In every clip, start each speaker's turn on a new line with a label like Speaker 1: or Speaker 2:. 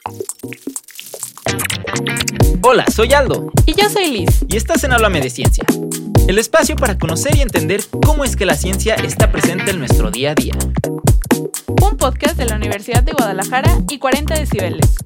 Speaker 1: Hola, soy Aldo.
Speaker 2: Y yo soy Liz.
Speaker 1: Y estás en Háblame de Ciencia, el espacio para conocer y entender cómo es que la ciencia está presente en nuestro día a día.
Speaker 2: Un podcast de la Universidad de Guadalajara y 40 decibeles.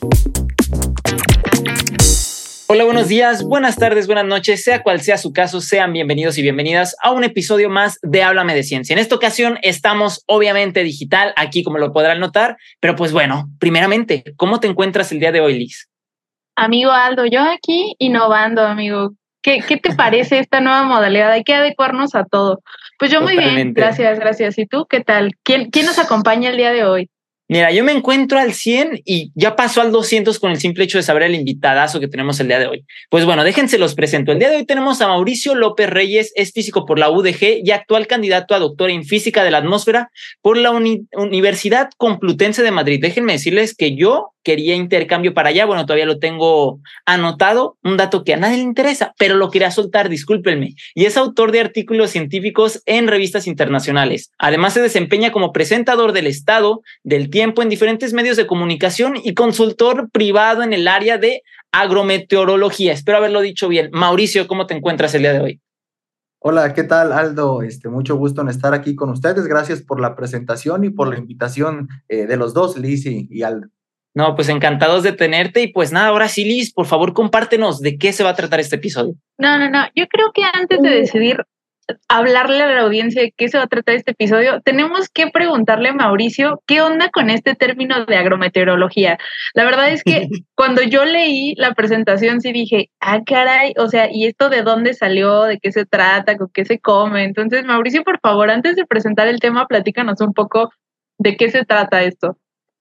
Speaker 1: Hola, buenos días, buenas tardes, buenas noches, sea cual sea su caso, sean bienvenidos y bienvenidas a un episodio más de Háblame de Ciencia. En esta ocasión estamos obviamente digital, aquí como lo podrán notar, pero pues bueno, primeramente, ¿cómo te encuentras el día de hoy, Liz?
Speaker 3: Amigo Aldo, yo aquí innovando, amigo. ¿Qué te parece esta nueva modalidad? Hay que adecuarnos a todo. Pues yo muy bien, gracias. ¿Y tú qué tal? ¿Quién nos acompaña el día de hoy?
Speaker 1: Mira, yo me encuentro al 100 y ya pasó al 200 con el simple hecho de saber el invitadazo que tenemos el día de hoy. Pues bueno, déjense los presento. El día de hoy tenemos a Mauricio López Reyes, es físico por la UDG y actual candidato a doctor en física de la atmósfera por la Universidad Complutense de Madrid. Déjenme decirles que yo quería intercambio para allá. Bueno, todavía lo tengo anotado, un dato que a nadie le interesa, pero lo quería soltar, discúlpenme. Y es autor de artículos científicos en revistas internacionales. Además, se desempeña como presentador del Estado, del Tiempo en diferentes medios de comunicación y consultor privado en el área de agrometeorología. Espero haberlo dicho bien. Mauricio, ¿cómo te encuentras el día de hoy?
Speaker 4: Hola, ¿qué tal, Aldo? Mucho gusto en estar aquí con ustedes. Gracias por la presentación y por la invitación de los dos, Liz y Aldo.
Speaker 1: No, pues encantados de tenerte y pues nada, ahora sí, Liz, por favor, compártenos de qué se va a tratar este episodio.
Speaker 3: No, yo creo que antes de decidir hablarle a la audiencia de qué se va a tratar este episodio, tenemos que preguntarle a Mauricio qué onda con este término de agrometeorología. La verdad es que cuando yo leí la presentación sí dije, caray, o sea, ¿y esto de dónde salió? ¿De qué se trata? ¿Con qué se come? Entonces, Mauricio, por favor, antes de presentar el tema, platícanos un poco de qué se trata esto.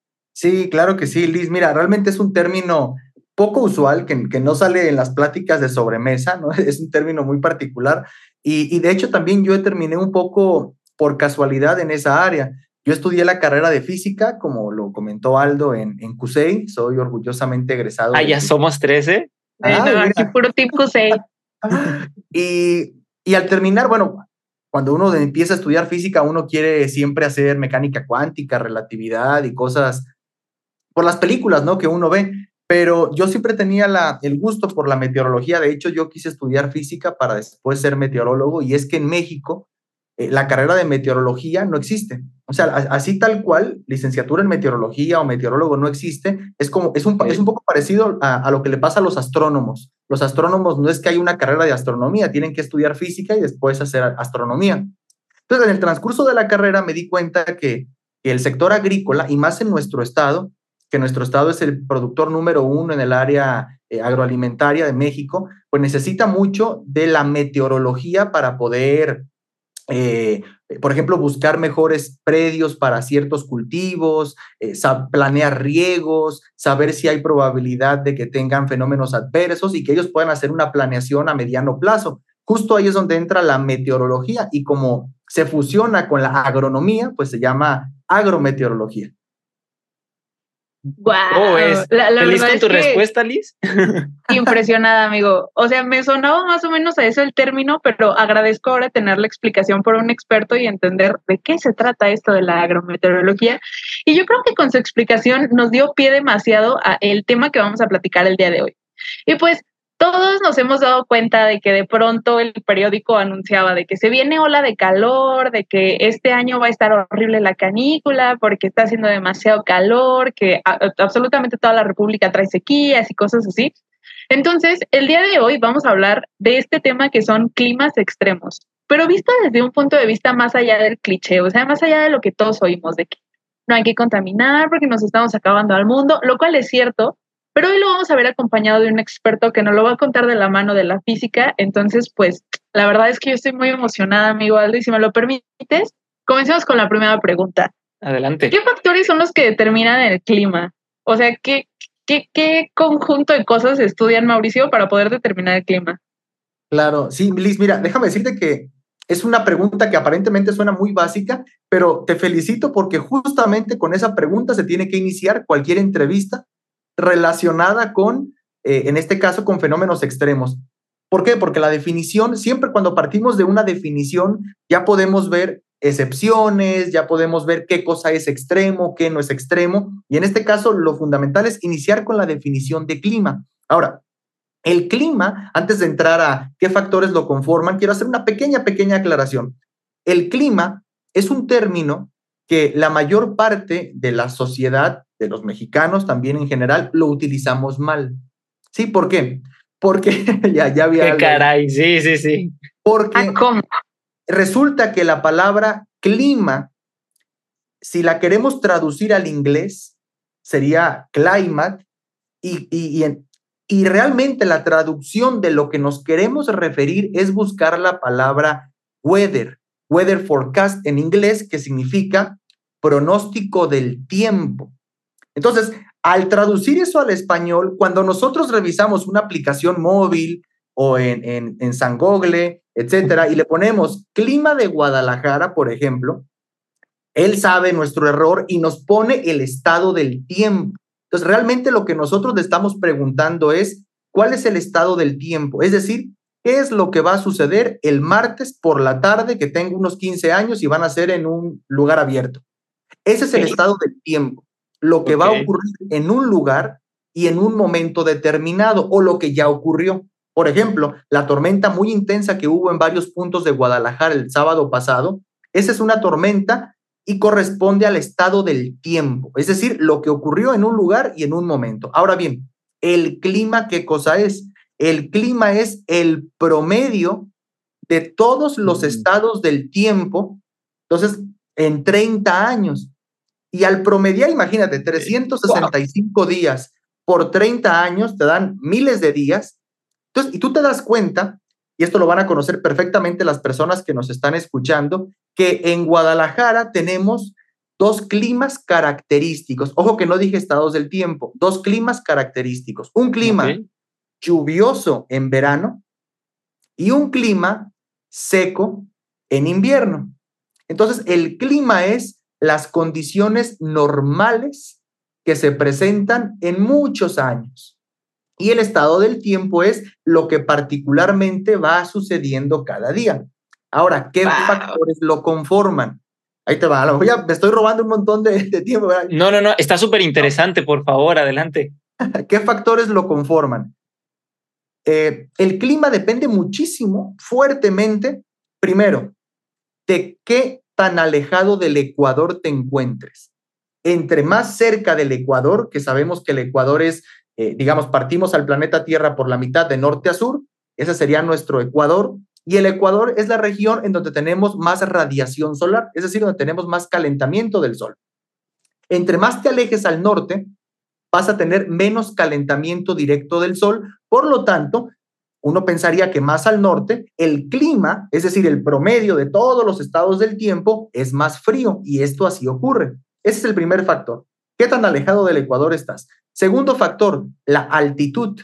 Speaker 4: Sí, claro que sí, Liz. Mira, realmente es un término poco usual que no sale en las pláticas de sobremesa, ¿no? Es un término muy particular y de hecho también yo terminé un poco por casualidad en esa área. Yo estudié la carrera de física, como lo comentó Aldo, en CUSEI. Soy orgullosamente egresado.
Speaker 1: Ya somos 13.
Speaker 3: Aquí puro Team CUSEI.
Speaker 4: Y al terminar, bueno, cuando uno empieza a estudiar física, uno quiere siempre hacer mecánica cuántica, relatividad y cosas por las películas, ¿no? Que uno ve, pero yo siempre tenía el gusto por la meteorología. De hecho, yo quise estudiar física para después ser meteorólogo, y es que en México la carrera de meteorología no existe. O sea, así tal cual, licenciatura en meteorología o meteorólogo no existe. Es un poco parecido a lo que le pasa a los astrónomos. Los astrónomos no es que hay una carrera de astronomía, tienen que estudiar física y después hacer astronomía. Entonces, en el transcurso de la carrera me di cuenta que el sector agrícola, y más en nuestro estado, que nuestro estado es el productor número 1 en el área agroalimentaria de México, pues necesita mucho de la meteorología para poder, por ejemplo, buscar mejores predios para ciertos cultivos, planear riegos, saber si hay probabilidad de que tengan fenómenos adversos y que ellos puedan hacer una planeación a mediano plazo. Justo ahí es donde entra la meteorología, y como se fusiona con la agronomía, pues se llama agrometeorología.
Speaker 3: Wow,
Speaker 1: ¿Feliz con tu respuesta, Liz?
Speaker 3: Impresionada, amigo. O sea, me sonaba más o menos a eso el término, pero agradezco ahora tener la explicación por un experto y entender de qué se trata esto de la agrometeorología. Y yo creo que con su explicación nos dio pie demasiado a el tema que vamos a platicar el día de hoy. Y pues todos nos hemos dado cuenta de que de pronto el periódico anunciaba de que se viene ola de calor, de que este año va a estar horrible la canícula porque está haciendo demasiado calor, que absolutamente toda la República trae sequías y cosas así. Entonces, el día de hoy vamos a hablar de este tema que son climas extremos, pero visto desde un punto de vista más allá del cliché, o sea, más allá de lo que todos oímos de que no hay que contaminar porque nos estamos acabando al mundo, lo cual es cierto. Pero hoy lo vamos a ver acompañado de un experto que nos lo va a contar de la mano de la física. Entonces, pues, la verdad es que yo estoy muy emocionada, amigo Aldo, y si me lo permites, comencemos con la primera pregunta.
Speaker 1: Adelante.
Speaker 3: ¿Qué factores son los que determinan el clima? O sea, ¿qué conjunto de cosas estudian, Mauricio, para poder determinar el clima?
Speaker 4: Claro, sí, Liz, mira, déjame decirte que es una pregunta que aparentemente suena muy básica, pero te felicito porque justamente con esa pregunta se tiene que iniciar cualquier entrevista relacionada con, en este caso, con fenómenos extremos. ¿Por qué? Porque la definición, siempre cuando partimos de una definición, ya podemos ver excepciones, ya podemos ver qué cosa es extremo, qué no es extremo, y en este caso lo fundamental es iniciar con la definición de clima. Ahora, el clima, antes de entrar a qué factores lo conforman, quiero hacer una pequeña aclaración. El clima es un término que la mayor parte de la sociedad, de los mexicanos también en general, lo utilizamos mal. ¿Sí? ¿Por qué? Porque ya había
Speaker 1: qué
Speaker 4: algo.
Speaker 1: Caray, sí.
Speaker 4: Porque
Speaker 3: ¿Cómo?
Speaker 4: resulta que la palabra clima, si la queremos traducir al inglés, sería climate, y realmente la traducción de lo que nos queremos referir es buscar la palabra weather forecast en inglés, que significa pronóstico del tiempo. Entonces, al traducir eso al español, cuando nosotros revisamos una aplicación móvil o en San Google, etcétera, y le ponemos clima de Guadalajara, por ejemplo, él sabe nuestro error y nos pone el estado del tiempo. Entonces, realmente lo que nosotros le estamos preguntando es, ¿cuál es el estado del tiempo? Es decir, ¿qué es lo que va a suceder el martes por la tarde que tengo unos 15 años y van a ser en un lugar abierto? Ese es el estado del tiempo, lo que va a ocurrir en un lugar y en un momento determinado, o lo que ya ocurrió. Por ejemplo, la tormenta muy intensa que hubo en varios puntos de Guadalajara el sábado pasado, esa es una tormenta y corresponde al estado del tiempo, es decir, lo que ocurrió en un lugar y en un momento. Ahora bien, el clima, ¿qué cosa es? El clima es el promedio de todos los estados del tiempo, entonces, en 30 años. Y al promediar, imagínate, 365 días por 30 años, te dan miles de días. Entonces, y tú te das cuenta, y esto lo van a conocer perfectamente las personas que nos están escuchando, que en Guadalajara tenemos 2 climas característicos. Ojo que no dije estados del tiempo, 2 climas característicos. Un clima lluvioso en verano y un clima seco en invierno. Entonces, el clima es las condiciones normales que se presentan en muchos años. Y el estado del tiempo es lo que particularmente va sucediendo cada día. Ahora, ¿qué factores lo conforman? Ahí te va. A lo mejor ya me estoy robando un montón de tiempo, ¿verdad?
Speaker 1: No, está súper interesante, por favor, adelante.
Speaker 4: ¿Qué factores lo conforman? El clima depende muchísimo, fuertemente, primero, de qué tan alejado del Ecuador te encuentres. Entre más cerca del Ecuador, que sabemos que el Ecuador es, digamos, partimos al planeta Tierra por la mitad de norte a sur, ese sería nuestro Ecuador, y el Ecuador es la región en donde tenemos más radiación solar, es decir, donde tenemos más calentamiento del sol. Entre más te alejes al norte, vas a tener menos calentamiento directo del sol, por lo tanto, uno pensaría que más al norte, el clima, es decir, el promedio de todos los estados del tiempo, es más frío, y esto así ocurre. Ese es el primer factor. ¿Qué tan alejado del Ecuador estás? Segundo factor, la altitud.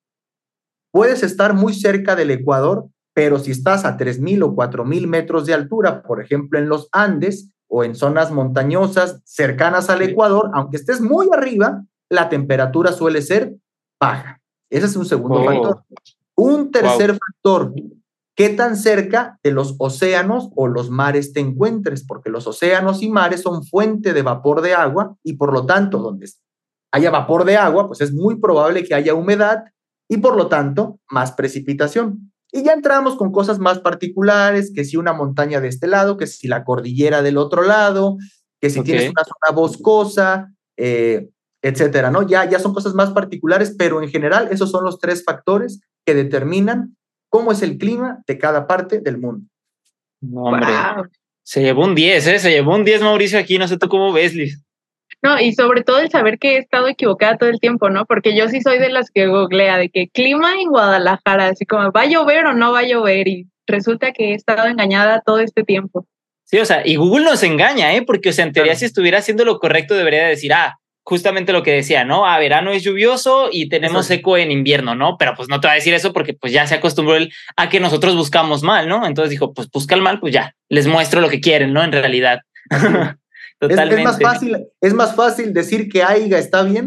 Speaker 4: Puedes estar muy cerca del Ecuador, pero si estás a 3,000 o 4,000 metros de altura, por ejemplo, en los Andes o en zonas montañosas cercanas al Ecuador, aunque estés muy arriba, la temperatura suele ser baja. Ese es un segundo factor. Un tercer factor, ¿qué tan cerca de los océanos o los mares te encuentres? Porque los océanos y mares son fuente de vapor de agua y por lo tanto, donde haya vapor de agua, pues es muy probable que haya humedad y por lo tanto, más precipitación. Y ya entramos con cosas más particulares, que si una montaña de este lado, que si la cordillera del otro lado, que si tienes una zona boscosa, etcétera, ¿no? Ya son cosas más particulares, pero en general esos son los 3 factores que determinan cómo es el clima de cada parte del mundo.
Speaker 1: No, hombre, se llevó un 10, se llevó un 10 Mauricio aquí, no sé tú cómo ves, Liz.
Speaker 3: No, y sobre todo el saber que he estado equivocada todo el tiempo, ¿no? Porque yo sí soy de las que googlea de que clima en Guadalajara, así como ¿va a llover o no va a llover? Y resulta que he estado engañada todo este tiempo.
Speaker 1: Sí, o sea, y Google nos engaña, porque, o sea, en teoría si estuviera haciendo lo correcto debería decir, justamente lo que decía, ¿no? Verano es lluvioso y tenemos seco en invierno, ¿no? Pero pues no te va a decir eso porque pues ya se acostumbró él a que nosotros buscamos mal, ¿no? Entonces dijo, pues busca el mal, pues ya, les muestro lo que quieren, ¿no? En realidad. Totalmente.
Speaker 4: Es más fácil decir que Aiga está bien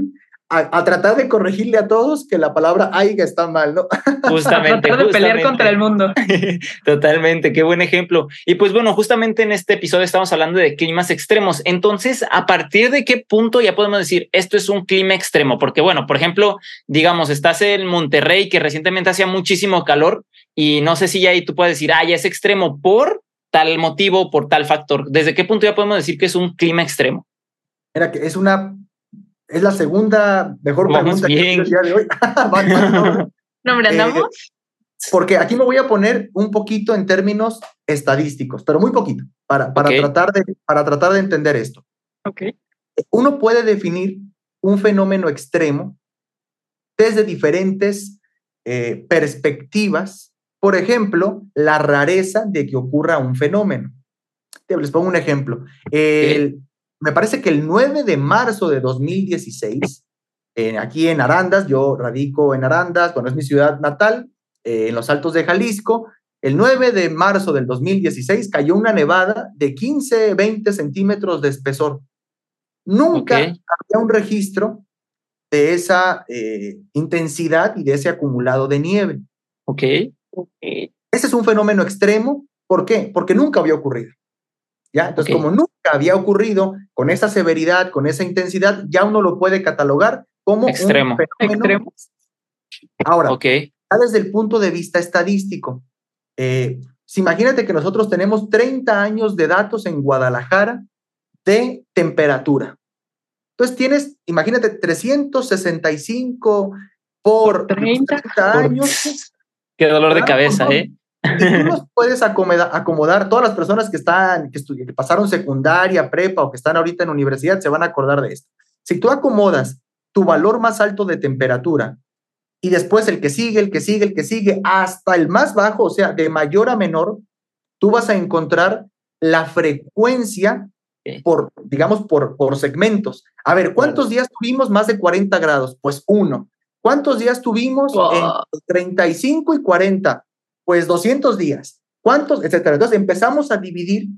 Speaker 4: a tratar de corregirle a todos que la palabra aiga está mal, ¿no?
Speaker 1: Justamente.
Speaker 3: A tratar de pelear contra el mundo.
Speaker 1: Totalmente, qué buen ejemplo. Y pues bueno, justamente en este episodio estamos hablando de climas extremos. Entonces, ¿a partir de qué punto ya podemos decir esto es un clima extremo? Porque bueno, por ejemplo, digamos, estás en Monterrey, que recientemente hacía muchísimo calor, y no sé si ya ahí tú puedes decir, ya es extremo por tal motivo, por tal factor. ¿Desde qué punto ya podemos decir que es un clima extremo?
Speaker 4: Mira, que es la segunda mejor
Speaker 1: Vamos
Speaker 4: pregunta
Speaker 1: bien.
Speaker 4: que he hecho el día de hoy.
Speaker 3: No, hombre, andamos.
Speaker 4: Porque aquí me voy a poner un poquito en términos estadísticos, pero muy poquito, para
Speaker 1: Ok.
Speaker 4: tratar de entender esto.
Speaker 3: Ok.
Speaker 4: Uno puede definir un fenómeno extremo desde diferentes perspectivas. Por ejemplo, la rareza de que ocurra un fenómeno. Les pongo un ejemplo. Me parece que el 9 de marzo de 2016, aquí en Arandas, yo radico en Arandas, bueno, es mi ciudad natal, en los Altos de Jalisco. El 9 de marzo del 2016 cayó una nevada de 15, 20 centímetros de espesor. Nunca había un registro de esa intensidad y de ese acumulado de nieve.
Speaker 1: Ok.
Speaker 4: Ese es un fenómeno extremo. ¿Por qué? Porque nunca había ocurrido. ¿Ya? Entonces, como nunca había ocurrido con esa severidad, con esa intensidad, ya uno lo puede catalogar como
Speaker 1: extremo.
Speaker 4: Un fenómeno extremo. Ahora,
Speaker 1: ya
Speaker 4: desde el punto de vista estadístico, imagínate que nosotros tenemos 30 años de datos en Guadalajara de temperatura. Entonces imagínate, 365 por 30 años.
Speaker 1: Qué dolor de cabeza,
Speaker 4: Y tú los puedes acomodar, todas las personas que pasaron secundaria, prepa o que están ahorita en universidad se van a acordar de esto. Si tú acomodas tu valor más alto de temperatura y después el que sigue, hasta el más bajo, o sea, de mayor a menor, tú vas a encontrar la frecuencia por segmentos. A ver, ¿cuántos días tuvimos más de 40 grados? Pues 1. ¿Cuántos días tuvimos entre 35 y 40? Pues 200 días. ¿Cuántos? Etcétera. Entonces empezamos a dividir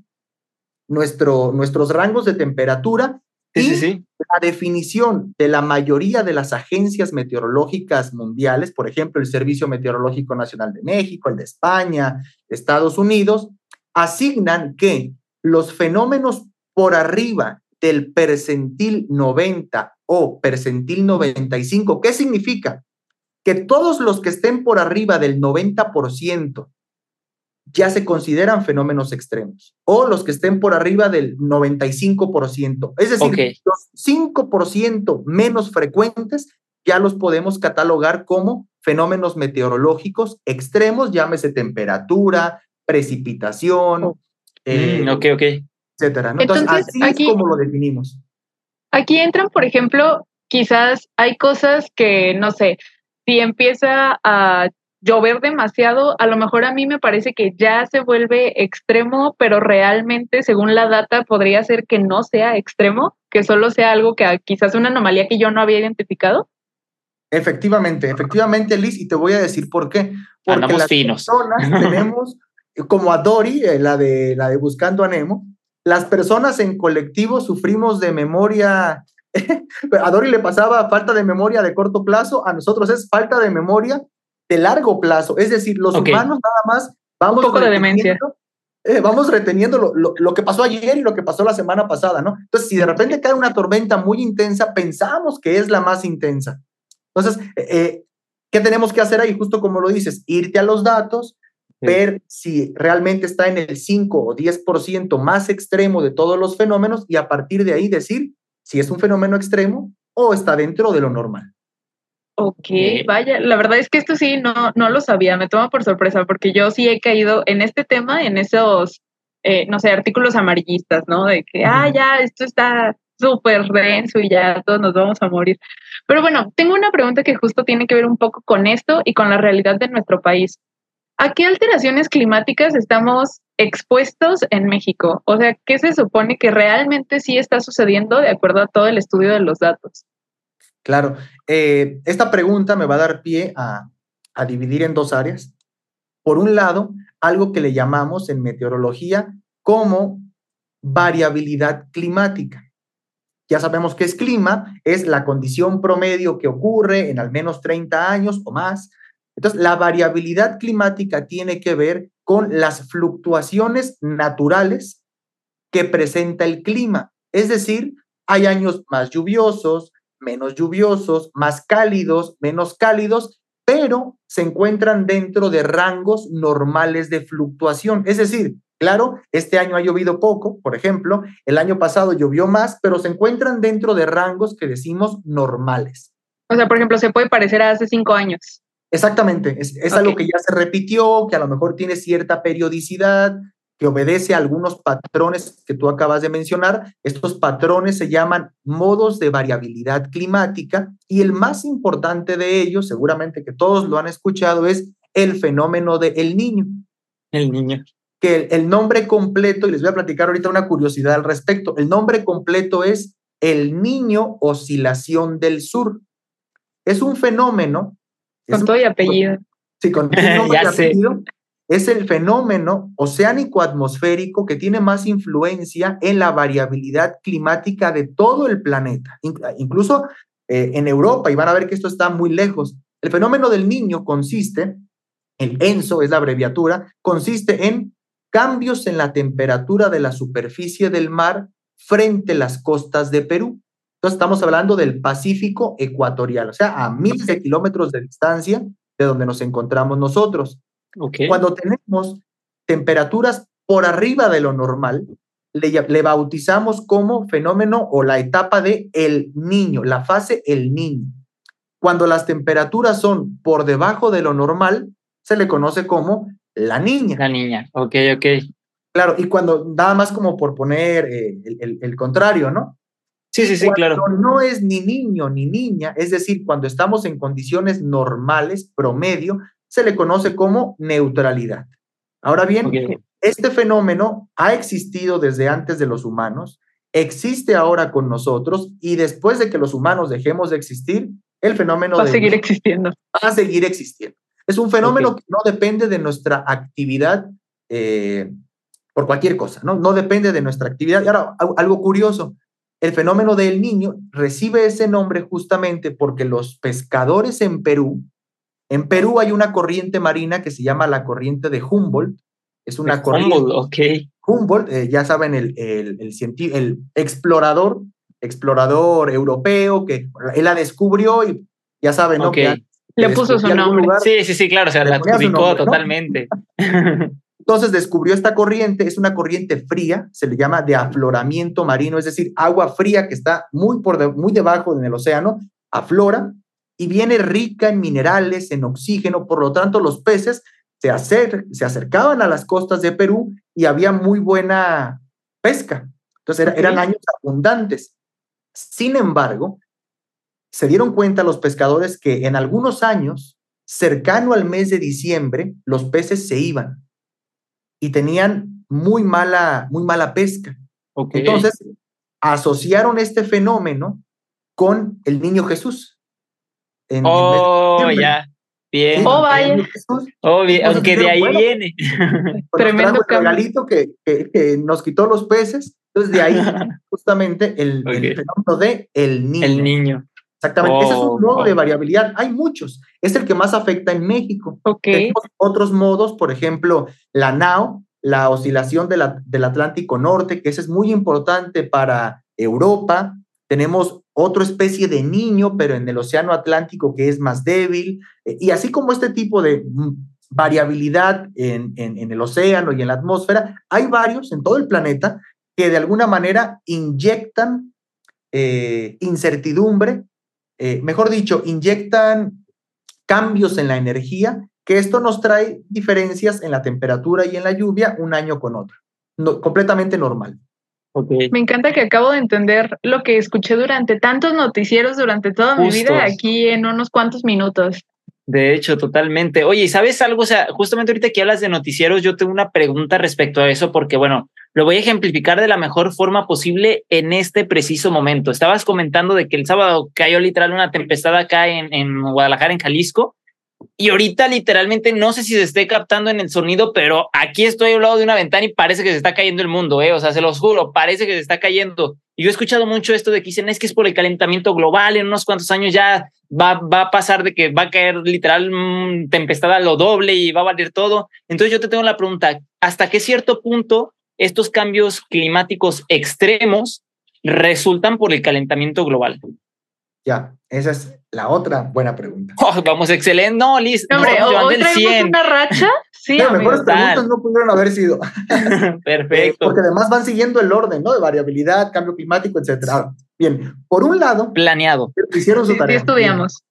Speaker 4: nuestros rangos de temperatura y la definición de la mayoría de las agencias meteorológicas mundiales, por ejemplo, el Servicio Meteorológico Nacional de México, el de España, Estados Unidos, asignan que los fenómenos por arriba del percentil 90 o percentil 95, ¿qué significa? Que todos los que estén por arriba del 90% ya se consideran fenómenos extremos, o los que estén por arriba del 95%. Es decir, los 5% menos frecuentes ya los podemos catalogar como fenómenos meteorológicos extremos, llámese temperatura, precipitación, etcétera, ¿no? Entonces, así es como lo definimos.
Speaker 3: Aquí entran, por ejemplo, quizás hay cosas que, no sé, si empieza a llover demasiado, a lo mejor a mí me parece que ya se vuelve extremo, pero realmente, según la data, podría ser que no sea extremo, que solo sea algo que quizás una anomalía que yo no había identificado.
Speaker 4: Efectivamente, Liz, y te voy a decir por qué. Porque
Speaker 1: andamos
Speaker 4: las
Speaker 1: finos.
Speaker 4: Personas tenemos, como a Dory, la de Buscando a Nemo, las personas en colectivo sufrimos de memoria. A Dory le pasaba falta de memoria de corto plazo, a nosotros es falta de memoria de largo plazo. Es decir, los humanos nada más vamos
Speaker 3: un poco de demencia.
Speaker 4: Vamos reteniendo lo que pasó ayer y lo que pasó la semana pasada, ¿no? Entonces, si de repente cae una tormenta muy intensa, pensamos que es la más intensa. Entonces, ¿qué tenemos que hacer ahí? Justo como lo dices, irte a los datos, ver si realmente está en el 5 o 10% más extremo de todos los fenómenos y a partir de ahí decir si es un fenómeno extremo o está dentro de lo normal.
Speaker 3: Ok, vaya, la verdad es que esto sí no lo sabía, me toma por sorpresa porque yo sí he caído en este tema, en esos, no sé, artículos amarillistas, ¿no? De que, ya, esto está súper denso y ya todos nos vamos a morir. Pero bueno, tengo una pregunta que justo tiene que ver un poco con esto y con la realidad de nuestro país. ¿A qué alteraciones climáticas estamos expuestos en México? O sea, ¿qué se supone que realmente sí está sucediendo de acuerdo a todo el estudio de los datos?
Speaker 4: Claro, esta pregunta me va a dar pie a dividir en dos áreas. Por un lado, algo que le llamamos en meteorología como variabilidad climática. ya sabemos qué es clima, es la condición promedio que ocurre en al menos 30 años o más. Entonces, la variabilidad climática tiene que ver con las fluctuaciones naturales que presenta el clima. Es decir, hay años más lluviosos, menos lluviosos, más cálidos, menos cálidos, pero se encuentran dentro de rangos normales de fluctuación. Es decir, claro, este año ha llovido poco, por ejemplo, el año pasado llovió más, pero se encuentran dentro de rangos que decimos normales.
Speaker 3: O sea, por ejemplo, se puede parecer a hace 5 años.
Speaker 4: Exactamente, es algo que ya se repitió, que a lo mejor tiene cierta periodicidad, que obedece a algunos patrones que tú acabas de mencionar. Estos patrones se llaman modos de variabilidad climática y el más importante de ellos, seguramente que todos lo han escuchado, es el fenómeno de El Niño.
Speaker 1: El Niño.
Speaker 4: Que el nombre completo, y les voy a platicar ahorita una curiosidad al respecto, el nombre completo es El Niño Oscilación del Sur. Es un fenómeno.
Speaker 3: Con todo y apellido.
Speaker 4: Sí, con nombre y apellido. Es el fenómeno oceánico-atmosférico que tiene más influencia en la variabilidad climática de todo el planeta, incluso en Europa, y van a ver que esto está muy lejos. El fenómeno del Niño consiste, el ENSO es la abreviatura, consiste en cambios en la temperatura de la superficie del mar frente a las costas de Perú. Entonces estamos hablando del Pacífico ecuatorial, o sea, a miles de kilómetros de distancia de donde nos encontramos nosotros.
Speaker 1: Okay.
Speaker 4: Cuando tenemos temperaturas por arriba de lo normal, le bautizamos como fenómeno o la etapa de El Niño, la fase El Niño. Cuando las temperaturas son por debajo de lo normal, se le conoce como La Niña.
Speaker 1: La Niña, ok.
Speaker 4: Claro, y cuando, nada más como por poner el contrario, ¿no?
Speaker 1: Sí, claro.
Speaker 4: Cuando no es ni niño ni niña, es decir, cuando estamos en condiciones normales, promedio, se le conoce como neutralidad. Ahora bien, este fenómeno ha existido desde antes de los humanos, existe ahora con nosotros y después de que los humanos dejemos de existir, el fenómeno
Speaker 3: va a seguir existiendo.
Speaker 4: Va a seguir existiendo. Es un fenómeno que no depende de nuestra actividad por cualquier cosa, ¿no? No depende de nuestra actividad. Y ahora, algo curioso, el fenómeno del Niño recibe ese nombre justamente porque los pescadores en Perú hay una corriente marina que se llama la corriente de Humboldt. Es una corriente. Humboldt, ya saben, el explorador europeo, que él la descubrió y ya saben, ¿no? Que
Speaker 3: le puso su nombre.
Speaker 4: Lugar,
Speaker 1: sí, claro, o sea, la adjudicó totalmente.
Speaker 4: ¿No? Entonces descubrió esta corriente, es una corriente fría, se le llama de afloramiento marino, es decir, agua fría que está muy debajo en el océano, aflora y viene rica en minerales, en oxígeno, por lo tanto los peces se acercaban a las costas de Perú y había muy buena pesca. Entonces eran años abundantes. Sin embargo, se dieron cuenta los pescadores que en algunos años, cercano al mes de diciembre, los peces se iban y tenían muy mala pesca. Entonces, asociaron este fenómeno con el Niño Jesús.
Speaker 1: Ya. Bien.
Speaker 4: ¿Sí?
Speaker 3: Vaya.
Speaker 1: Bien, aunque de ahí viene.
Speaker 3: Tremendo
Speaker 4: regalito que nos quitó los peces. Entonces, de ahí justamente el fenómeno de El Niño.
Speaker 1: El Niño.
Speaker 4: Exactamente. Ese es un modo de variabilidad. Hay muchos. Es el que más afecta en México. Tenemos otros modos, por ejemplo, la NAO, la oscilación del Atlántico Norte, que ese es muy importante para Europa. Tenemos otra especie de Niño, pero en el Océano Atlántico, que es más débil. Y así como este tipo de variabilidad en el océano y en la atmósfera, hay varios en todo el planeta que de alguna manera inyectan incertidumbre, mejor dicho, inyectan cambios en la energía, que esto nos trae diferencias en la temperatura y en la lluvia un año con otro. Completamente normal.
Speaker 3: Me encanta que acabo de entender lo que escuché durante tantos noticieros durante toda mi vida aquí en unos cuantos minutos.
Speaker 1: De hecho, totalmente. Oye, ¿sabes algo? O sea, justamente ahorita que hablas de noticieros, yo tengo una pregunta respecto a eso, porque bueno, lo voy a ejemplificar de la mejor forma posible en este preciso momento. Estabas comentando de que el sábado cayó literal una tempestad acá en Guadalajara, en Jalisco, y ahorita literalmente no sé si se esté captando en el sonido, pero aquí estoy al lado de una ventana y parece que se está cayendo el mundo, o sea, se los juro, parece que se está cayendo. Y yo he escuchado mucho esto de que dicen, es que es por el calentamiento global, en unos cuantos años ya va a pasar de que va a caer literal tempestad a lo doble y va a valer todo. Entonces yo te tengo la pregunta, ¿hasta qué cierto punto estos cambios climáticos extremos resultan por el calentamiento global?
Speaker 4: Ya, esa es la otra buena pregunta.
Speaker 1: Oh, vamos, excelente. No, Liz,
Speaker 3: Hombre, hoy traemos una racha. Sí,
Speaker 4: las mejores preguntas no pudieron haber sido.
Speaker 1: Perfecto.
Speaker 4: Porque además van siguiendo el orden, ¿no? De variabilidad, cambio climático, etcétera. Bien, por un lado,
Speaker 1: planeado.
Speaker 4: Hicieron su tarea.
Speaker 3: Sí, estudiamos.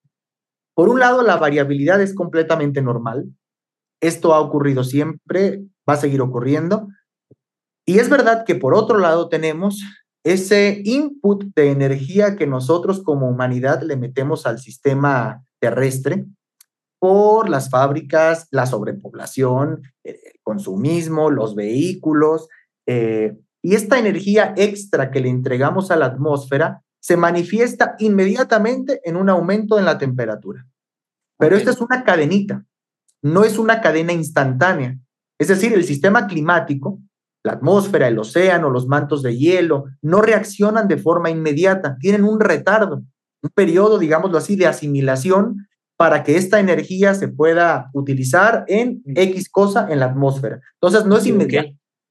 Speaker 4: Por un lado, la variabilidad es completamente normal. Esto ha ocurrido siempre, va a seguir ocurriendo. Y es verdad que por otro lado tenemos ese input de energía que nosotros como humanidad le metemos al sistema terrestre por las fábricas, la sobrepoblación, el consumismo, los vehículos, y esta energía extra que le entregamos a la atmósfera se manifiesta inmediatamente en un aumento en la temperatura. Pero esta es una cadenita, no es una cadena instantánea. Es decir, el sistema climático, la atmósfera, el océano, los mantos de hielo, no reaccionan de forma inmediata, tienen un retardo, un periodo, digámoslo así, de asimilación para que esta energía se pueda utilizar en X cosa en la atmósfera. Entonces, no es inmediato.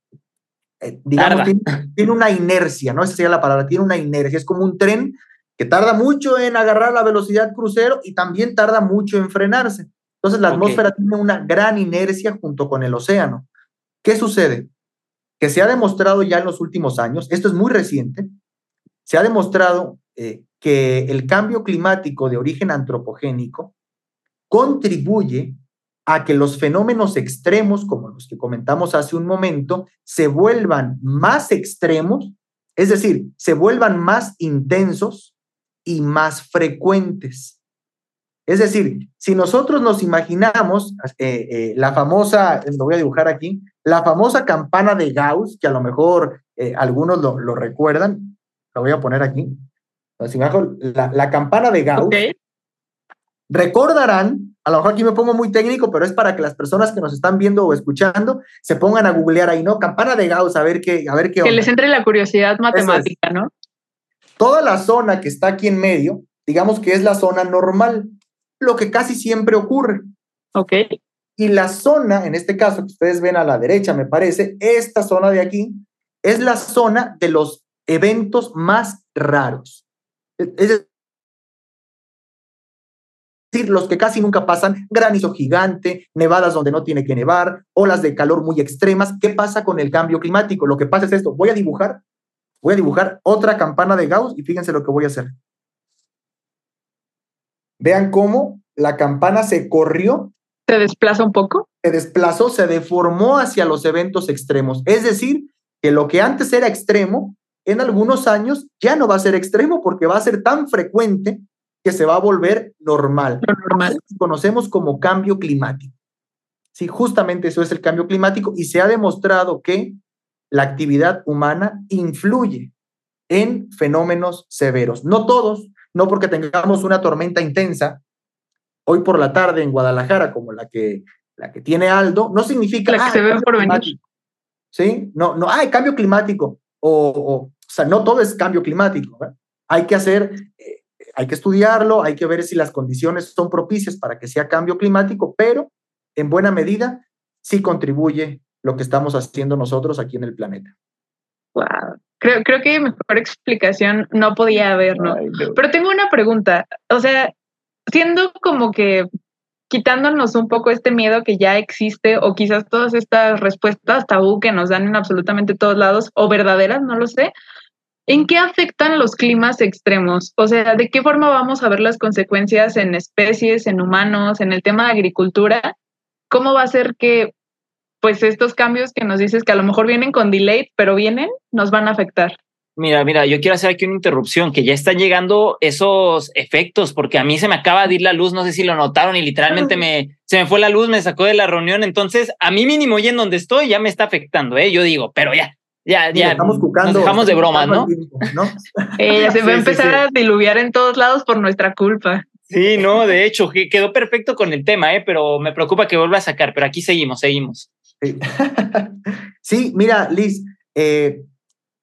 Speaker 4: Digamos, tiene una inercia, ¿no? Esa sería la palabra, tiene una inercia. Es como un tren que tarda mucho en agarrar la velocidad crucero y también tarda mucho en frenarse. Entonces, la atmósfera tiene una gran inercia junto con el océano. ¿Qué sucede? Que se ha demostrado ya en los últimos años, esto es muy reciente, se ha demostrado que el cambio climático de origen antropogénico contribuye a que los fenómenos extremos, como los que comentamos hace un momento, se vuelvan más extremos, es decir, se vuelvan más intensos y más frecuentes. Es decir, si nosotros nos imaginamos la famosa, lo voy a dibujar aquí, la famosa campana de Gauss, que a lo mejor algunos lo recuerdan, lo voy a poner aquí, la campana de Gauss, okay. Recordarán, a lo mejor aquí me pongo muy técnico, pero es para que las personas que nos están viendo o escuchando se pongan a googlear ahí, ¿no? Campana de Gauss, a ver qué onda.
Speaker 3: Que les entre la curiosidad matemática, ¿no?
Speaker 4: Toda la zona que está aquí en medio, digamos que es la zona normal, lo que casi siempre ocurre.
Speaker 3: Ok.
Speaker 4: Y la zona, en este caso, que ustedes ven a la derecha, me parece, esta zona de aquí, es la zona de los eventos más raros. Es decir, los que casi nunca pasan, granizo gigante, nevadas donde no tiene que nevar, olas de calor muy extremas. ¿Qué pasa con el cambio climático? Lo que pasa es esto. Voy a dibujar otra campana de Gauss y fíjense lo que voy a hacer. Vean cómo la campana se corrió.
Speaker 3: ¿Se desplaza un poco?
Speaker 4: Se desplazó, se deformó hacia los eventos extremos. Es decir, que lo que antes era extremo, en algunos años ya no va a ser extremo porque va a ser tan frecuente que se va a volver normal.
Speaker 3: Lo normal.
Speaker 4: Eso conocemos como cambio climático. Sí, justamente eso es el cambio climático y se ha demostrado que la actividad humana influye en fenómenos severos. No todos, no porque tengamos una tormenta intensa hoy por la tarde en Guadalajara como la que tiene Aldo, no significa
Speaker 3: la que se ve por venir.
Speaker 4: ¿Sí? No, hay cambio climático o sea, no todo es cambio climático, ¿verdad? Hay que estudiarlo, hay que ver si las condiciones son propicias para que sea cambio climático, pero en buena medida sí contribuye lo que estamos haciendo nosotros aquí en el planeta.
Speaker 3: Wow. Creo que mejor explicación no podía haber, ¿no? Ay, no. Pero tengo una pregunta, o sea, siendo como que quitándonos un poco este miedo que ya existe o quizás todas estas respuestas tabú que nos dan en absolutamente todos lados o verdaderas, no lo sé, ¿en qué afectan los climas extremos? O sea, ¿de qué forma vamos a ver las consecuencias en especies, en humanos, en el tema de agricultura? ¿Cómo va a ser que pues estos cambios que nos dices que a lo mejor vienen con delay, pero vienen, nos van a afectar?
Speaker 1: Mira, yo quiero hacer aquí una interrupción, que ya están llegando esos efectos, porque a mí se me acaba de ir la luz, no sé si lo notaron, y literalmente se me fue la luz, me sacó de la reunión, entonces a mí mínimo y en donde estoy ya me está afectando, yo digo, pero ya,
Speaker 4: estamos cucando,
Speaker 1: nos dejamos de bromas, ¿no?
Speaker 4: ¿no?
Speaker 3: Se va a empezar a diluviar en todos lados por nuestra culpa.
Speaker 1: Sí, no, de hecho, quedó perfecto con el tema, pero me preocupa que vuelva a sacar, pero aquí seguimos.
Speaker 4: Sí, mira, Liz,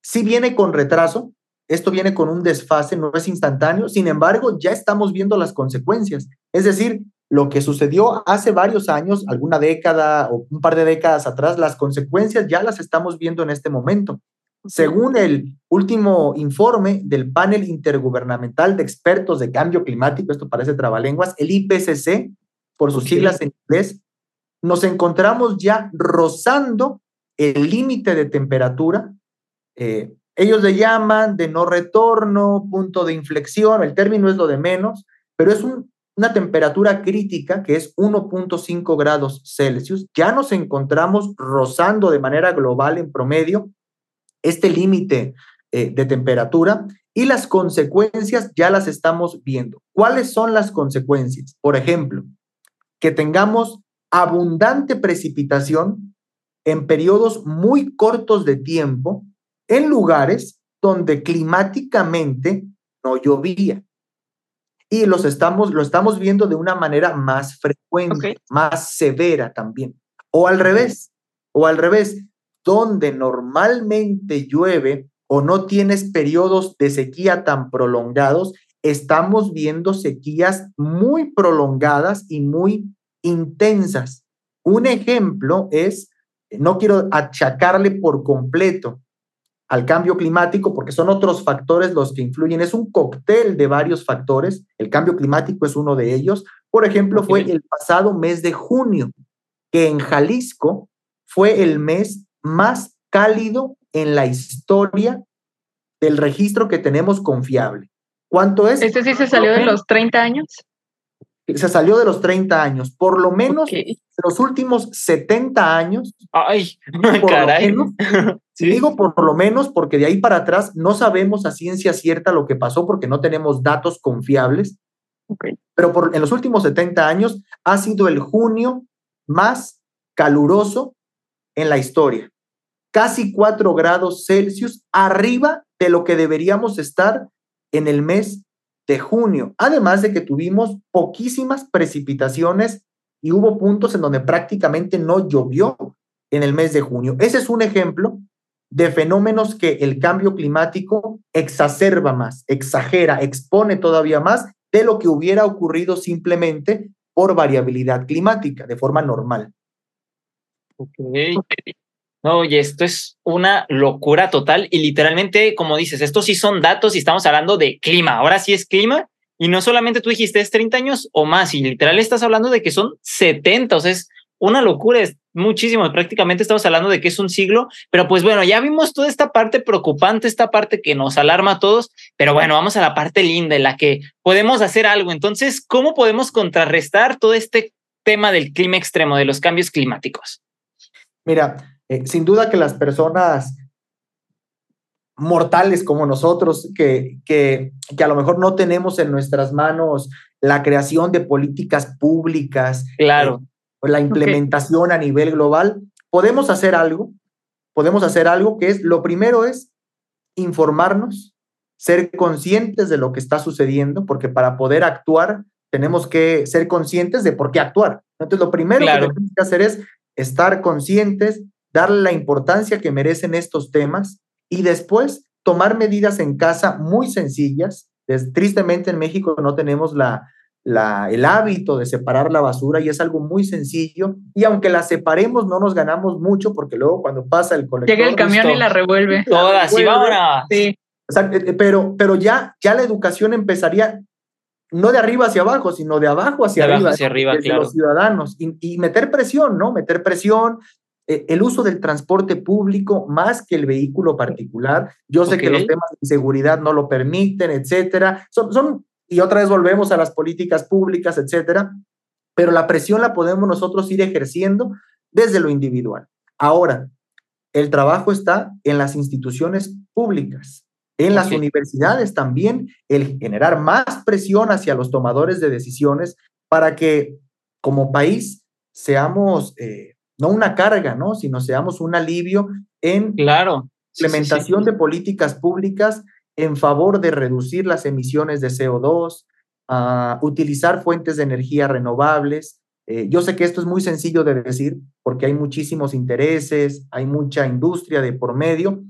Speaker 4: sí viene con retraso, esto viene con un desfase, no es instantáneo, sin embargo, ya estamos viendo las consecuencias. Es decir, lo que sucedió hace varios años, alguna década o un par de décadas atrás, las consecuencias ya las estamos viendo en este momento. Según el último informe del Panel Intergubernamental de Expertos de Cambio Climático, esto parece trabalenguas, el IPCC, por sus siglas en inglés, nos encontramos ya rozando el límite de temperatura. Ellos le llaman de no retorno, punto de inflexión, el término es lo de menos, pero es una temperatura crítica que es 1.5 grados Celsius. Ya nos encontramos rozando de manera global en promedio este límite de temperatura y las consecuencias ya las estamos viendo. ¿Cuáles son las consecuencias? Por ejemplo, que tengamos abundante precipitación en periodos muy cortos de tiempo en lugares donde climáticamente no llovía. Y lo estamos viendo de una manera más frecuente, más severa también. O al revés, donde normalmente llueve o no tienes periodos de sequía tan prolongados, estamos viendo sequías muy prolongadas y muy intensas. Un ejemplo es, no quiero achacarle por completo al cambio climático porque son otros factores los que influyen, es un cóctel de varios factores, el cambio climático es uno de ellos. Por ejemplo, fue el pasado mes de junio, que en Jalisco fue el mes más cálido en la historia del registro que tenemos confiable. ¿Cuánto es?
Speaker 3: ¿Este sí se salió de los 30 años?
Speaker 4: Se salió de los 30 años, por lo menos de los últimos 70 años.
Speaker 1: ¡Ay, caray!
Speaker 4: Sí. Digo por lo menos porque de ahí para atrás no sabemos a ciencia cierta lo que pasó porque no tenemos datos confiables. Pero en los últimos 70 años ha sido el junio más caluroso en la historia. Casi 4 grados Celsius arriba de lo que deberíamos estar en el mes de junio. Además de que tuvimos poquísimas precipitaciones y hubo puntos en donde prácticamente no llovió en el mes de junio. Ese es un ejemplo de fenómenos que el cambio climático exacerba más, exagera, expone todavía más de lo que hubiera ocurrido simplemente por variabilidad climática, de forma normal.
Speaker 1: No, oye, esto es una locura total y literalmente, como dices, estos sí son datos y estamos hablando de clima. Ahora sí es clima y no solamente tú dijiste es 30 años o más y literal estás hablando de que son 70, o sea, es una locura, es muchísimo. Prácticamente estamos hablando de que es un siglo, pero pues bueno, ya vimos toda esta parte preocupante, esta parte que nos alarma a todos, pero bueno, vamos a la parte linda en la que podemos hacer algo. Entonces, ¿cómo podemos contrarrestar todo este tema del clima extremo, de los cambios climáticos?
Speaker 4: Mira, sin duda que las personas mortales como nosotros, que a lo mejor no tenemos en nuestras manos la creación de políticas públicas,
Speaker 1: claro,
Speaker 4: la implementación a nivel global, podemos hacer algo que es, lo primero es informarnos, ser conscientes de lo que está sucediendo, porque para poder actuar tenemos que ser conscientes de por qué actuar. Entonces, lo primero que tenemos que hacer es estar conscientes, darle la importancia que merecen estos temas y después tomar medidas en casa muy sencillas. Tristemente en México no tenemos el hábito de separar la basura y es algo muy sencillo y aunque la separemos no nos ganamos mucho porque luego cuando pasa el colector
Speaker 3: llega el camión y la revuelve.
Speaker 1: Todas, y vámonos.
Speaker 3: Sí.
Speaker 4: O sea, pero ya la educación empezaría no de arriba hacia abajo, sino de abajo hacia arriba,
Speaker 1: claro.
Speaker 4: Los ciudadanos y meter presión, ¿no? Meter presión, el uso del transporte público más que el vehículo particular. Yo sé que los temas de seguridad no lo permiten, etcétera. Y otra vez volvemos a las políticas públicas, etcétera, pero la presión la podemos nosotros ir ejerciendo desde lo individual. Ahora, el trabajo está en las instituciones públicas, en las universidades también, el generar más presión hacia los tomadores de decisiones para que como país seamos no una carga, ¿no? Sino seamos un alivio en implementación de políticas públicas en favor de reducir las emisiones de CO2, utilizar fuentes de energía renovables. Yo sé que esto es muy sencillo de decir porque hay muchísimos intereses, hay mucha industria de por medio,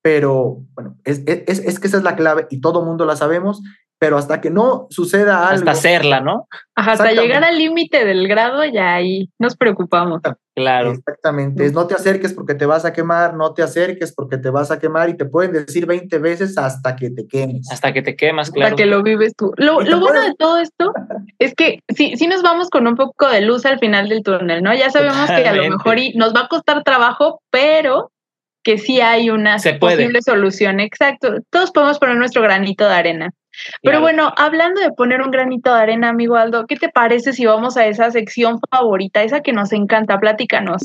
Speaker 4: pero bueno, es que esa es la clave y todo mundo la sabemos, pero hasta que no suceda algo.
Speaker 1: Hasta hacerla, ¿no?
Speaker 3: Ajá, hasta llegar al límite del grado, ya ahí nos preocupamos.
Speaker 1: Claro.
Speaker 4: Exactamente, es no te acerques porque te vas a quemar, no te acerques porque te vas a quemar, y te pueden decir 20 veces hasta que te quemes.
Speaker 1: Hasta que te quemas, claro.
Speaker 3: Hasta que lo vives tú. Lo bueno de todo esto es que sí nos vamos con un poco de luz al final del túnel, ¿no? Ya sabemos que a lo mejor nos va a costar trabajo, pero que sí hay una posible solución. Exacto. Todos podemos poner nuestro granito de arena. Pero bueno, hablando de poner un granito de arena, amigo Aldo, ¿qué te parece si vamos a esa sección favorita, esa que nos encanta? Platícanos.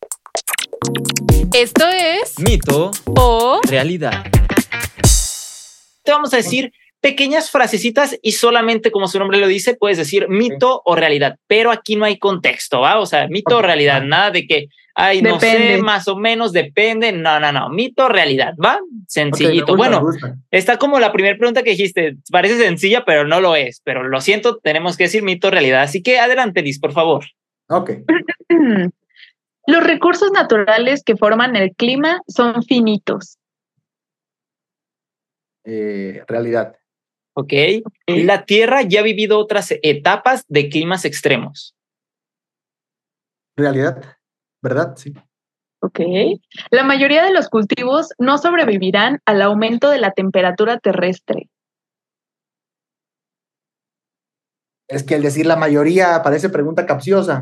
Speaker 2: Esto es
Speaker 1: Mito
Speaker 2: o
Speaker 1: Realidad. Te vamos a decir pequeñas frasecitas y solamente, como su nombre lo dice, puedes decir mito o realidad, pero aquí no hay contexto, ¿va? O sea, mito o realidad, nada de que, ay, no sé, más o menos, depende, no, mito o realidad, ¿va? Sencillito. Bueno, está como la primera pregunta que dijiste, parece sencilla, pero no lo es, pero lo siento, tenemos que decir mito o realidad, así que adelante, Liz, por favor.
Speaker 4: Ok.
Speaker 3: Los recursos naturales que forman el clima son finitos.
Speaker 4: Realidad.
Speaker 1: Ok. La Tierra ya ha vivido otras etapas de climas extremos.
Speaker 4: Realidad, ¿verdad? Sí.
Speaker 3: Ok. La mayoría de los cultivos no sobrevivirán al aumento de la temperatura terrestre.
Speaker 4: Es que al decir la mayoría parece pregunta capciosa.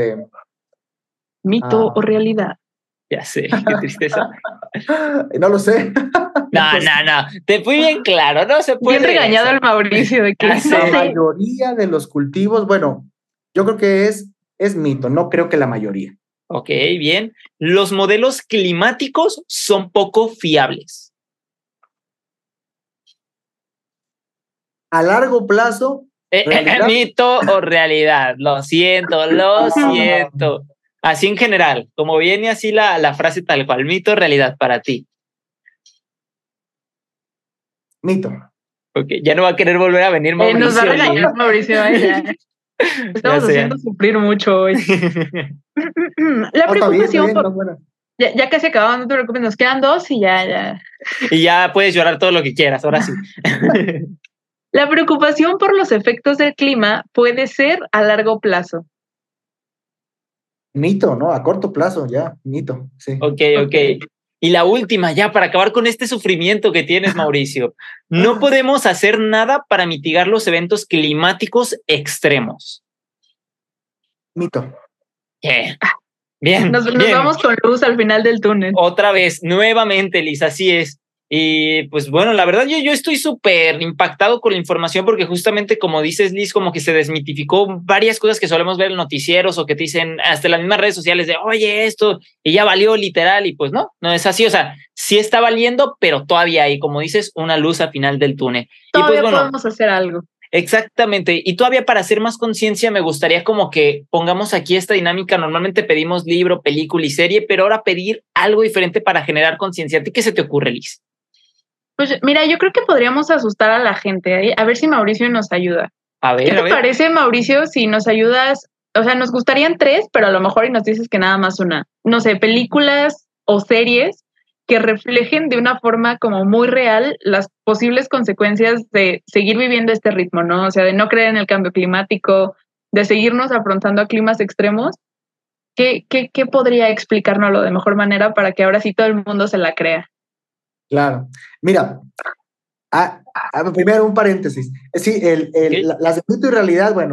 Speaker 3: ¿Mito o realidad?
Speaker 1: Ya sé, qué tristeza.
Speaker 4: No lo sé.
Speaker 1: No. Te fui bien claro, no se puede.
Speaker 3: Bien regañado el Mauricio de que
Speaker 4: la mayoría de los cultivos, bueno, yo creo que es mito, no creo que la mayoría.
Speaker 1: Ok, bien. Los modelos climáticos son poco fiables.
Speaker 4: A largo plazo.
Speaker 1: ¿Mito o realidad? Lo siento. Así en general, como viene así la frase tal cual, mito o realidad para ti.
Speaker 4: Mito.
Speaker 1: Ok, ya no va a querer volver a venir Mauricio.
Speaker 3: Nos va a regañar Mauricio. Estamos haciendo sufrir mucho hoy. La preocupación ya casi acabamos, no te preocupes, nos quedan 2 y ya.
Speaker 1: Y ya puedes llorar todo lo que quieras, ahora sí.
Speaker 3: La preocupación por los efectos del clima puede ser a largo plazo.
Speaker 4: Mito, ¿no? A corto plazo, ya, mito, sí.
Speaker 1: Ok. Y la última, ya, para acabar con este sufrimiento que tienes, Mauricio. No podemos hacer nada para mitigar los eventos climáticos extremos.
Speaker 4: Mito.
Speaker 1: Bien.
Speaker 3: Nos vamos con luz al final del túnel.
Speaker 1: Otra vez, nuevamente, Liz, así es. Y pues bueno, la verdad yo estoy súper impactado con la información porque justamente como dices, Liz, como que se desmitificó varias cosas que solemos ver en noticieros o que te dicen hasta en las mismas redes sociales de, oye, esto, y ya valió literal, y pues no es así, o sea, sí está valiendo, pero todavía hay, como dices, una luz al final del túnel.
Speaker 3: Todavía
Speaker 1: y pues,
Speaker 3: podemos hacer algo.
Speaker 1: Exactamente, y todavía para hacer más conciencia me gustaría como que pongamos aquí esta dinámica, normalmente pedimos libro, película y serie, pero ahora pedir algo diferente para generar conciencia. ¿A ti qué se te ocurre, Liz?
Speaker 3: Pues mira, yo creo que podríamos asustar a la gente, a ver si Mauricio nos ayuda. ¿Qué te parece, Mauricio, si nos ayudas? O sea, nos gustarían 3, pero a lo mejor y nos dices que nada más una. No sé, películas o series que reflejen de una forma como muy real las posibles consecuencias de seguir viviendo este ritmo, ¿no? O sea, de no creer en el cambio climático, de seguirnos afrontando a climas extremos. ¿Qué podría explicárnoslo de mejor manera para que ahora sí todo el mundo se la crea?
Speaker 4: Claro. Mira, primero un paréntesis. Sí, las de mito y realidad, bueno,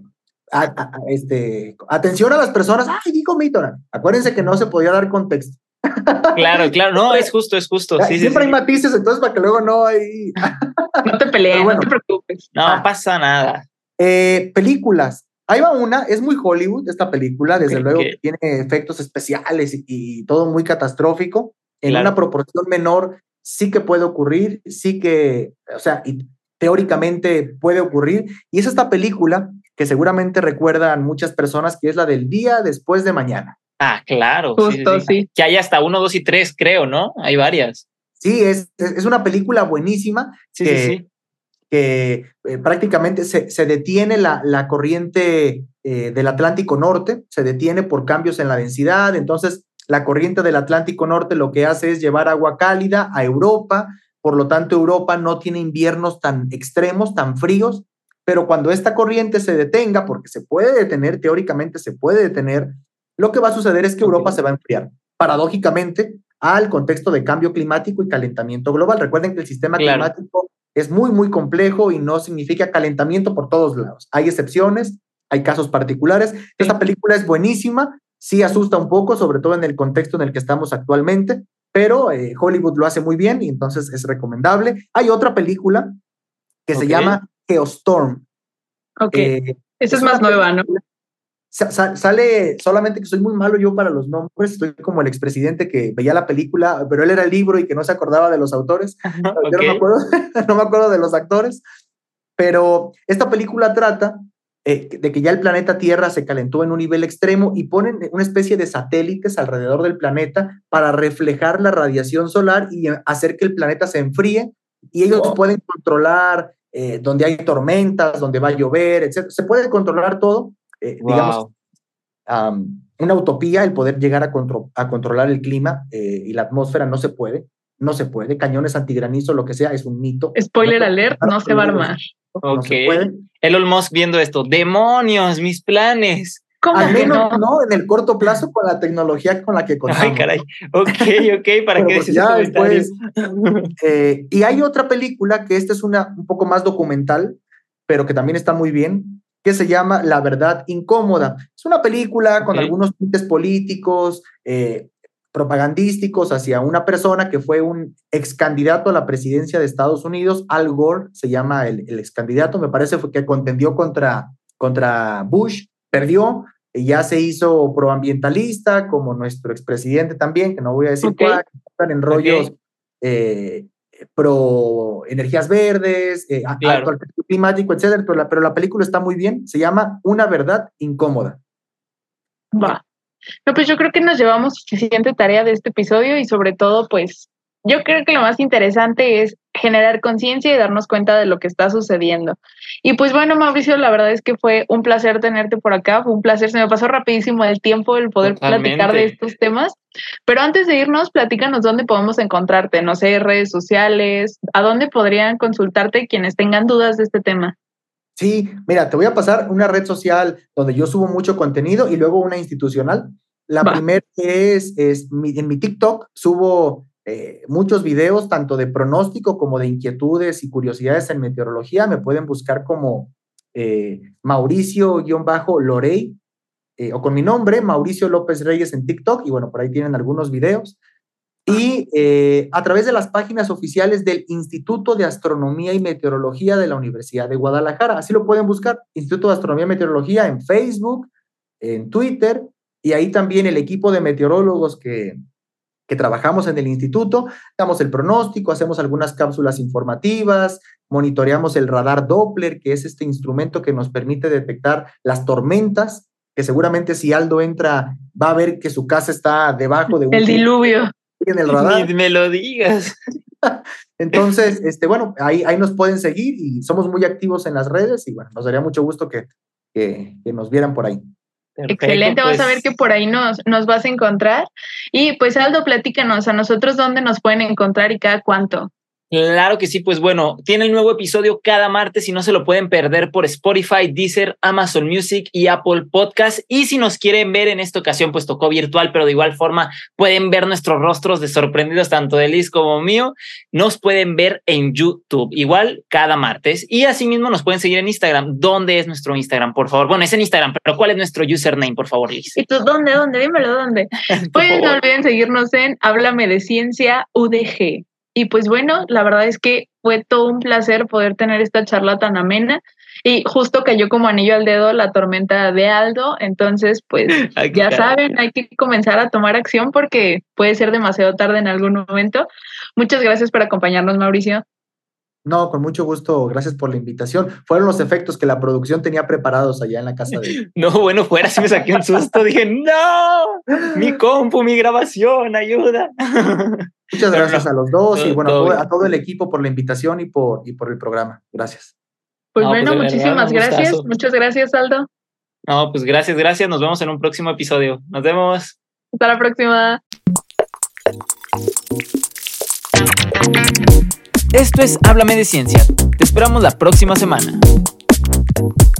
Speaker 4: atención a las personas. ¡Ay, dijo mito! Acuérdense que no se podía dar contexto.
Speaker 1: Claro, no, es justo. Sí,
Speaker 4: siempre hay matices, entonces para que luego no hay...
Speaker 3: No te pelees, no te preocupes.
Speaker 1: No pasa nada.
Speaker 4: Películas. Ahí va una, es muy Hollywood esta película, desde luego que tiene efectos especiales y todo muy catastrófico. En una proporción menor sí que puede ocurrir, sí que, o sea, y teóricamente puede ocurrir. Y es esta película que seguramente recuerdan muchas personas, que es la del Día Después de Mañana.
Speaker 1: Ah, claro.
Speaker 3: Justo, sí.
Speaker 1: Que hay hasta 1, 2 y 3, creo, ¿no? Hay varias.
Speaker 4: Sí, es una película buenísima. Que prácticamente se detiene la corriente del Atlántico Norte, se detiene por cambios en la densidad, entonces La corriente del Atlántico Norte lo que hace es llevar agua cálida a Europa, por lo tanto Europa no tiene inviernos tan extremos, tan fríos, pero cuando esta corriente se detenga, porque se puede detener, teóricamente se puede detener, lo que va a suceder es que Europa se va a enfriar, paradójicamente, al contexto de cambio climático y calentamiento global. Recuerden que el sistema climático es muy, muy complejo y no significa calentamiento por todos lados. Hay excepciones, hay casos particulares. Esta película es buenísima, sí asusta un poco, sobre todo en el contexto en el que estamos actualmente, pero Hollywood lo hace muy bien y entonces es recomendable. Hay otra película que se llama Geostorm.
Speaker 3: Esa es más nueva, ¿no?
Speaker 4: Sale, solamente que soy muy malo yo para los nombres, estoy como el expresidente que veía la película, pero él era el libro y que no se acordaba de los autores. Yo no me acuerdo de los actores, pero esta película trata de que ya el planeta Tierra se calentó en un nivel extremo y ponen una especie de satélites alrededor del planeta para reflejar la radiación solar y hacer que el planeta se enfríe, y ellos pueden controlar donde hay tormentas, donde va a llover, etc. Se puede controlar todo. Digamos, una utopía el poder llegar a controlar el clima y la atmósfera. No se puede, cañones antigranizo, lo que sea, es un mito.
Speaker 3: Spoiler alert, no se va a armar.
Speaker 1: No se puede. Elon Musk viendo esto, ¡demonios, mis planes!
Speaker 4: Al menos no en el corto plazo con la tecnología con la que contamos.
Speaker 1: Ay, caray. Ok, ¿para qué decís
Speaker 4: ya después? Y hay otra película que esta es un poco más documental, pero que también está muy bien, que se llama La Verdad Incómoda. Es una película con algunos tintes políticos, propagandísticos hacia una persona que fue un ex candidato a la presidencia de Estados Unidos. Al Gore se llama el ex candidato, me parece que contendió contra Bush, perdió, y ya se hizo proambientalista, como nuestro expresidente también, que no voy a decir cuál, están en rollos pro energías verdes, alto al cambio climático, etcétera, pero la película está muy bien, se llama Una Verdad Incómoda.
Speaker 3: Va. No, pues yo creo que nos llevamos suficiente tarea de este episodio y sobre todo, pues, yo creo que lo más interesante es generar conciencia y darnos cuenta de lo que está sucediendo. Y pues bueno, Mauricio, la verdad es que fue un placer tenerte por acá, fue un placer, se me pasó rapidísimo el tiempo el poder platicar de estos temas, pero antes de irnos, platícanos dónde podemos encontrarte, no sé, redes sociales, a dónde podrían consultarte quienes tengan dudas de este tema.
Speaker 4: Sí, mira, te voy a pasar una red social donde yo subo mucho contenido y luego una institucional. La primera es en mi TikTok subo muchos videos, tanto de pronóstico como de inquietudes y curiosidades en meteorología. Me pueden buscar como Mauricio-Lorey o con mi nombre, Mauricio López Reyes en TikTok, y bueno, por ahí tienen algunos videos. Y a través de las páginas oficiales del Instituto de Astronomía y Meteorología de la Universidad de Guadalajara. Así lo pueden buscar, Instituto de Astronomía y Meteorología, en Facebook, en Twitter, y ahí también el equipo de meteorólogos que trabajamos en el instituto, damos el pronóstico, hacemos algunas cápsulas informativas, monitoreamos el radar Doppler, que es este instrumento que nos permite detectar las tormentas, que seguramente si Aldo entra va a ver que su casa está debajo de
Speaker 3: el diluvio
Speaker 4: en el radar.
Speaker 1: Ni me lo digas.
Speaker 4: Entonces, bueno, ahí nos pueden seguir y somos muy activos en las redes y bueno, nos daría mucho gusto que nos vieran por ahí.
Speaker 3: Perfecto, excelente, pues. Vas a ver que por ahí nos vas a encontrar. Y pues Aldo, platícanos a nosotros dónde nos pueden encontrar y cada cuánto.
Speaker 1: Claro que sí, pues bueno, tiene el nuevo episodio cada martes y no se lo pueden perder por Spotify, Deezer, Amazon Music y Apple Podcast. Y si nos quieren ver en esta ocasión, pues tocó virtual, pero de igual forma pueden ver nuestros rostros de sorprendidos, tanto de Liz como mío. Nos pueden ver en YouTube, igual cada martes. Y asimismo nos pueden seguir en Instagram. ¿Dónde es nuestro Instagram, por favor? Bueno, es en Instagram, pero ¿cuál es nuestro username, por favor, Liz?
Speaker 3: ¿Y tú dónde? Dímelo, ¿dónde? Pues no olviden seguirnos en Háblame de Ciencia UDG. Y pues bueno, la verdad es que fue todo un placer poder tener esta charla tan amena y justo cayó como anillo al dedo la tormenta de Aldo, entonces pues ya saben, hay que comenzar a tomar acción porque puede ser demasiado tarde en algún momento. Muchas gracias por acompañarnos, Mauricio.
Speaker 4: No, con mucho gusto, gracias por la invitación. Fueron los efectos que la producción tenía preparados allá en la casa de...
Speaker 1: No, bueno, fuera, sí me saqué un susto, dije, ¡no! Mi compu, mi grabación, ayuda.
Speaker 4: Muchas gracias a los dos y bueno, a todo el equipo por la invitación y por el programa. Gracias.
Speaker 3: Pues bueno, muchísimas gracias. Muchas gracias, Aldo.
Speaker 1: No, pues gracias. Nos vemos en un próximo episodio. Nos vemos.
Speaker 3: Hasta la próxima.
Speaker 1: Esto es Háblame de Ciencia. Te esperamos la próxima semana.